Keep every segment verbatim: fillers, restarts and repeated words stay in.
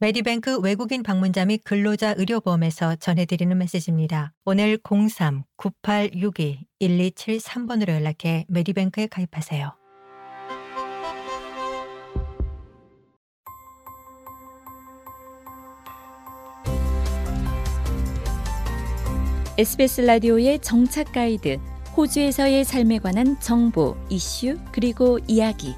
메디뱅크 외국인 방문자 및 근로자 의료보험에서 전해드리는 메시지입니다. 오늘 공삼 구팔육이 일이칠삼 번으로 연락해 메디뱅크에 가입하세요. 에스비에스 라디오의 정착 가이드, 호주에서의 삶에 관한 정보, 이슈, 그리고 이야기.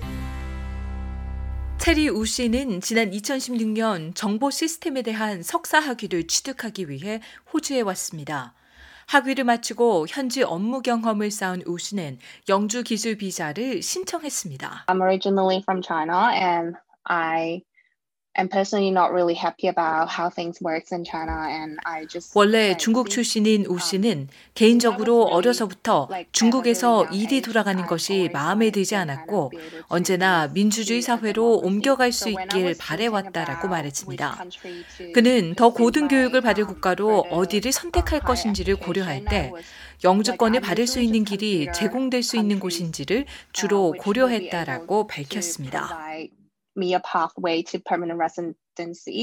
체리 우 씨는 지난 이천십육 년 정보 시스템에 대한 석사 학위를 취득하기 위해 호주에 왔습니다. 학위를 마치고 현지 업무 경험을 쌓은 우 씨는 영주 기술 비자를 신청했습니다. I'm originally from China and I am personally not really happy about how things works in China and I just 원래 중국 출신인 우 씨는 개인적으로 어려서부터 중국에서 일이 돌아가는 것이 마음에 들지 않았고 언제나 민주주의 사회로 옮겨갈 수 있길 바래왔다라고 말했습니다. 그는 더 고등 교육을 받을 국가로 어디를 선택할 것인지를 고려할 때 영주권을 받을 수 있는 길이 제공될 수 있는 곳인지를 주로 고려했다라고 밝혔습니다. me a pathway to permanent residency.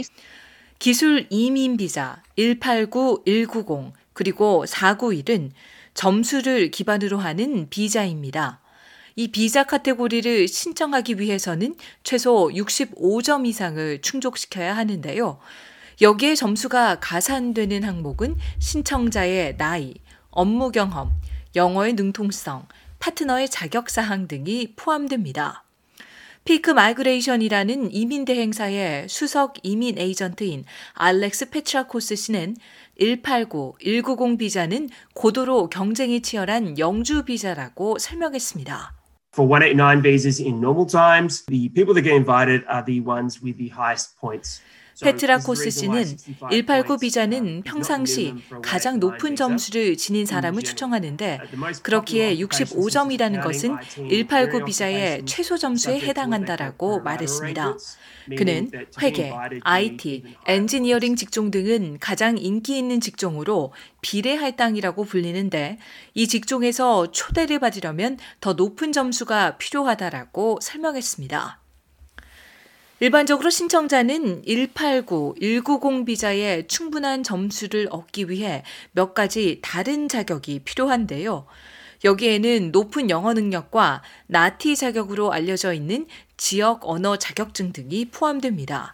기술 이민 비자 일팔구, 일구공 그리고 사구일은 점수를 기반으로 하는 비자입니다. 이 비자 카테고리를 신청하기 위해서는 최소 육십오 점 이상을 충족시켜야 하는데요. 여기에 점수가 가산되는 항목은 신청자의 나이, 업무 경험, 영어의 능통성, 파트너의 자격사항 등이 포함됩니다. 피크 마이그레이션이라는 이민 대행사의 수석 이민 에이전트인 알렉스 페트라코스 씨는 일팔구, 일구공 비자는 고도로 경쟁이 치열한 영주 비자라고 설명했습니다. For one eighty-nine visas in normal times, the people that get invited are the ones with the highest points. 페트라코스 씨는 일팔구 비자는 평상시 가장 높은 점수를 지닌 사람을 추천하는데 그렇기에 육십오 점이라는 것은 일팔구 비자의 최소 점수에 해당한다라고 말했습니다. 그는 회계, 아이티, 엔지니어링 직종 등은 가장 인기 있는 직종으로 비례 할당이라고 불리는데 이 직종에서 초대를 받으려면 더 높은 점수가 필요하다라고 설명했습니다. 일반적으로 신청자는 일팔구, 일구공 비자에 충분한 점수를 얻기 위해 몇 가지 다른 자격이 필요한데요. 여기에는 높은 영어 능력과 나티 자격으로 알려져 있는 지역 언어 자격증 등이 포함됩니다.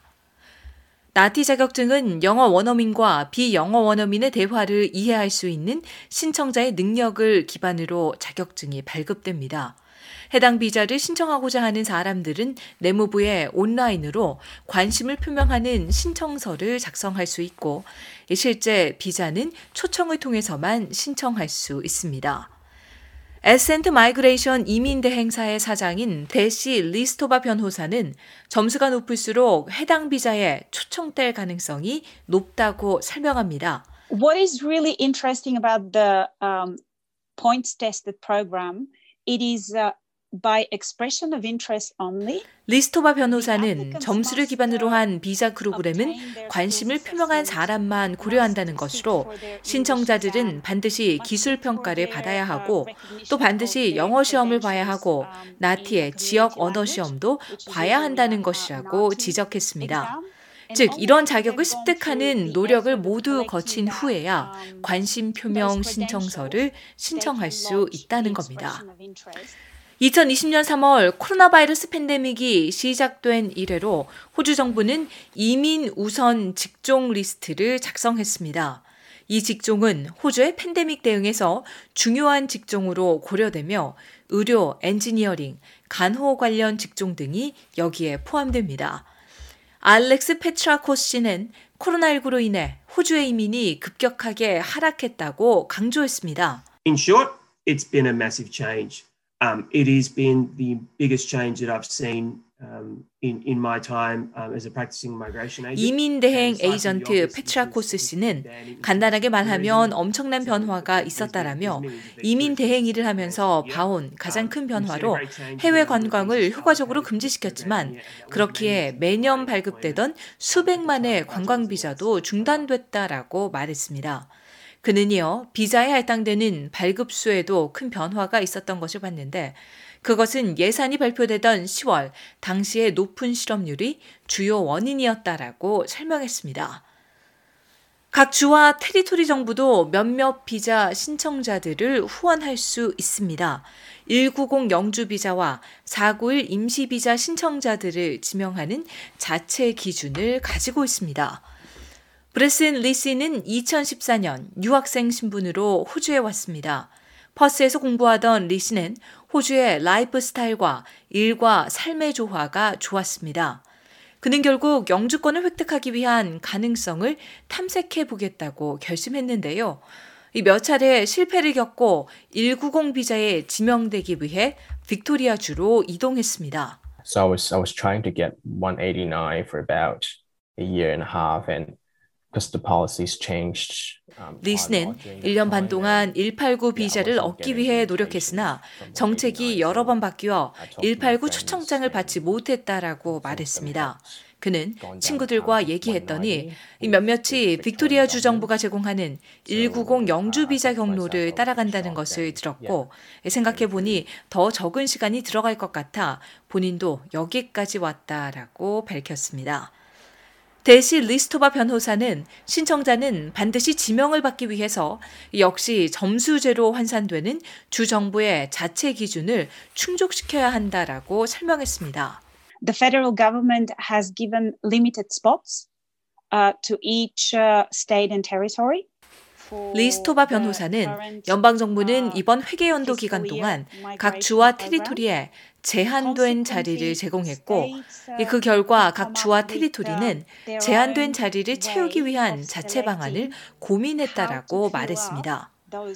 나티 자격증은 영어 원어민과 비영어 원어민의 대화를 이해할 수 있는 신청자의 능력을 기반으로 자격증이 발급됩니다. 해당 비자를 신청하고자 하는 사람들은 내무부에 온라인으로 관심을 표명하는 신청서를 작성할 수 있고 실제 비자는 초청을 통해서만 신청할 수 있습니다. 에센트 마이그레이션 이민 대행사의 사장인 데시 리스토바 변호사는 점수가 높을수록 해당 비자에 초청될 가능성이 높다고 설명합니다. What is really interesting about the um, points tested program, it is uh, by expression of interest only. 리스토바 변호사는 점수를 기반으로 한 비자 프로그램은 관심을 표명한 사람만 고려한다는 것으로 신청자들은 반드시 기술 평가를 받아야 하고 또 반드시 영어 시험을 봐야 하고 나티의 지역 언어 시험도 봐야 한다는 것이라고 지적했습니다. 즉 이런 자격을 습득하는 노력을 모두 거친 후에야 관심 표명 신청서를 신청할 수 있다는 겁니다. 이천이십 년 삼월 코로나 바이러스 팬데믹이 시작된 이래로 호주 정부는 이민 우선 직종 리스트를 작성했습니다. 이 직종은 호주의 팬데믹 대응에서 중요한 직종으로 고려되며 의료, 엔지니어링, 간호 관련 직종 등이 여기에 포함됩니다. 알렉스 페트라코스 씨는 코로나십구로 인해 호주의 이민이 급격하게 하락했다고 강조했습니다. In short, it's been a massive change. Um, it has been the biggest change that I've seen um, in, in my time um, as a practicing migration agent. 이민 대행 에이전트 페트라코스 씨는 간단하게 말하면 엄청난 변화가 있었다라며 이민 대행 일을 하면서 봐온 가장 큰 변화로 해외 관광을 효과적으로 금지시켰지만 그렇기에 매년 발급되던 수백만의 관광 비자도 중단됐다라고 말했습니다. 그는요, 비자에 할당되는 발급수에도 큰 변화가 있었던 것을 봤는데 그것은 예산이 발표되던 시월 당시의 높은 실업률이 주요 원인이었다라고 설명했습니다. 각 주와 테리토리 정부도 몇몇 비자 신청자들을 후원할 수 있습니다. 일구공 영주 비자와 사구일 임시 비자 신청자들을 지명하는 자체 기준을 가지고 있습니다. 브레슨 리시는 이천십사 년 유학생 신분으로 호주에 왔습니다. 퍼스에서 공부하던 리시는 호주의 라이프 스타일과 일과 삶의 조화가 좋았습니다. 그는 결국 영주권을 획득하기 위한 가능성을 탐색해 보겠다고 결심했는데요. 몇 차례 실패를 겪고 일구공 비자에 지명되기 위해 빅토리아주로 이동했습니다. So I was I was trying to get one eighty-nine for about a year and a half, and because the policies changed. 리스는 일 년 반 동안 일팔구 비자를 얻기 위해 노력했으나 정책이 여러 번 바뀌어 일팔구 초청장을 받지 못했다라고 말했습니다. 그는 친구들과 얘기했더니 몇몇이 빅토리아주 정부가 제공하는 일구공 영주 비자 경로를 따라간다는 것을 들었고 생각해보니 더 적은 시간이 들어갈 것 같아 본인도 여기까지 왔다라고 밝혔습니다. 대시 리스토바 변호사는 신청자는 반드시 지명을 받기 위해서 역시 점수제로 환산되는 주 정부의 자체 기준을 충족시켜야 한다라고 설명했습니다. The federal government has given limited spots uh, to each uh, state and territory. 리스토바 변호사는 연방정부는 이번 회계연도 기간 동안 각 주와 테리토리에 제한된 자리를 제공했고 그 결과 각 주와 테리토리는 제한된 자리를 채우기 위한 자체 방안을 고민했다라고 말했습니다.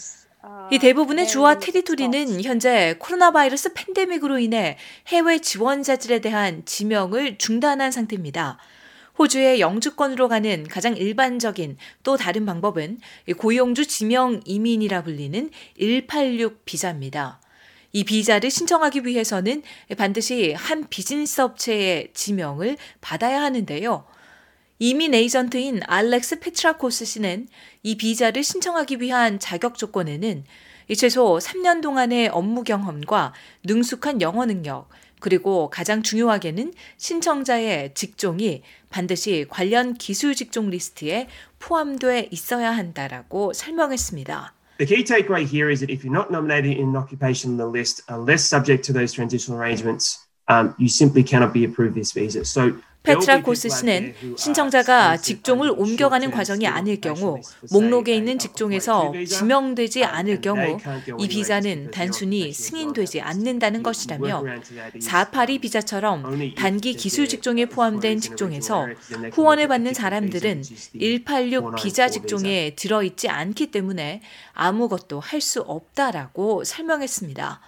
이 대부분의 주와 테리토리는 현재 코로나 바이러스 팬데믹으로 인해 해외 지원자들에 대한 지명을 중단한 상태입니다. 호주의 영주권으로 가는 가장 일반적인 또 다른 방법은 고용주 지명 이민이라 불리는 일팔육 비자입니다. 이 비자를 신청하기 위해서는 반드시 한 비즈니스 업체의 지명을 받아야 하는데요. 이민 에이전트인 알렉스 페트라코스 씨는 이 비자를 신청하기 위한 자격 조건에는 최소 삼 년 동안의 업무 경험과 능숙한 영어 능력, 그리고 가장 중요하게는 신청자의 직종이 반드시 관련 기술 직종 리스트에 포함돼 있어야 한다라고 설명했습니다. The key takeaway here is that if you're not nominated in an occupation on the list, unless subject to those transitional arrangements, um, you simply cannot be approved this visa. So 페트라코스 씨는 신청자가 직종을 옮겨가는 과정이 아닐 경우 목록에 있는 직종에서 지명되지 않을 경우 이 비자는 단순히 승인되지 않는다는 것이라며 사팔이 비자처럼 단기 기술 직종에 포함된 직종에서 후원을 받는 사람들은 일팔육 비자 직종에 들어있지 않기 때문에 아무것도 할 수 없다라고 설명했습니다.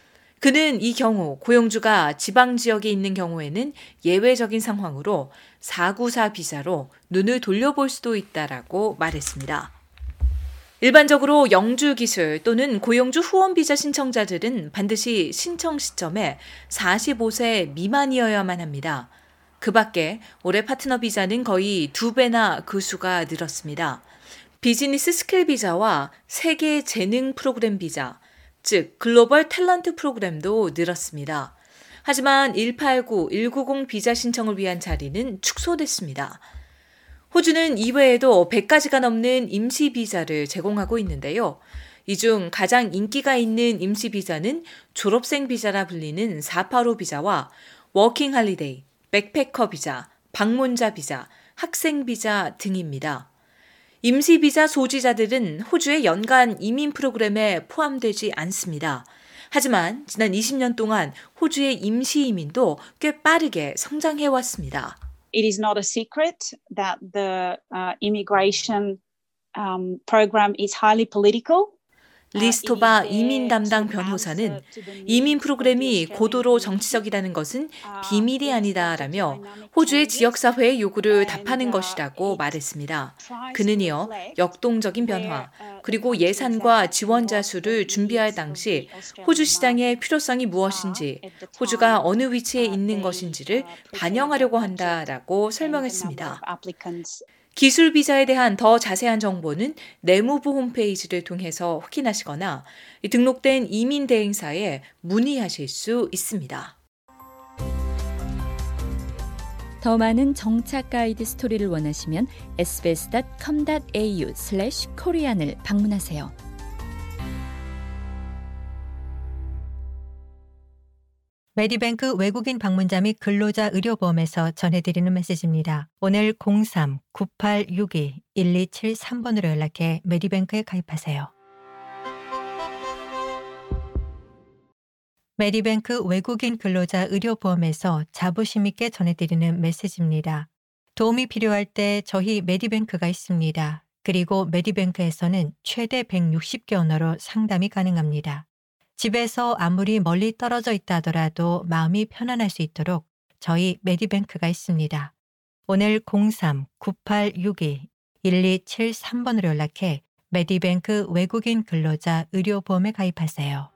그는 이 경우 고용주가 지방 지역에 있는 경우에는 예외적인 상황으로 사구사 비자로 눈을 돌려볼 수도 있다라고 말했습니다. 일반적으로 영주 기술 또는 고용주 후원 비자 신청자들은 반드시 신청 시점에 사십오 세 미만이어야만 합니다. 그 밖에 올해 파트너 비자는 거의 두 배나 그 수가 늘었습니다. 비즈니스 스킬 비자와 세계 재능 프로그램 비자, 즉 글로벌 탤런트 프로그램도 늘었습니다. 하지만 일팔구, 일구공 비자 신청을 위한 자리는 축소됐습니다. 호주는 이외에도 백 가지가 넘는 임시 비자를 제공하고 있는데요. 이 중 가장 인기가 있는 임시 비자는 졸업생 비자라 불리는 사팔오 비자와 워킹 할리데이, 백패커 비자, 방문자 비자, 학생 비자 등입니다. 임시비자 소지자들은 호주의 연간 이민 프로그램에 포함되지 않습니다. 하지만 지난 이십 년 동안 호주의 임시 이민도 꽤 빠르게 성장해왔습니다. It is not a secret that the uh, immigration um, program is highly political. 리스토바 이민 담당 변호사는 이민 프로그램이 고도로 정치적이라는 것은 비밀이 아니다라며 호주의 지역사회의 요구를 답하는 것이라고 말했습니다. 그는 이어 역동적인 변화 그리고 예산과 지원자 수를 준비할 당시 호주 시장의 필요성이 무엇인지 호주가 어느 위치에 있는 것인지를 반영하려고 한다라고 설명했습니다. 기술 비자에 대한 더 자세한 정보는 내무부 홈페이지를 통해서 확인하시거나 등록된 이민 대행사에 문의하실 수 있습니다. 더 많은 정착 가이드 스토리를 원하시면 에스비에스 닷 컴 닷 에이유 슬래시 코리안을 방문하세요. 메디뱅크 외국인 방문자 및 근로자 의료보험에서 전해드리는 메시지입니다. 오늘 공삼 구팔육이 일이칠삼 번으로 연락해 메디뱅크에 가입하세요. 메디뱅크 외국인 근로자 의료보험에서 자부심 있게 전해드리는 메시지입니다. 도움이 필요할 때 저희 메디뱅크가 있습니다. 그리고 메디뱅크에서는 최대 백육십 개 언어로 상담이 가능합니다. 집에서 아무리 멀리 떨어져 있다 하더라도 마음이 편안할 수 있도록 저희 메디뱅크가 있습니다. 오늘 공삼 구팔육이 일이칠삼 번으로 연락해 메디뱅크 외국인 근로자 의료보험에 가입하세요.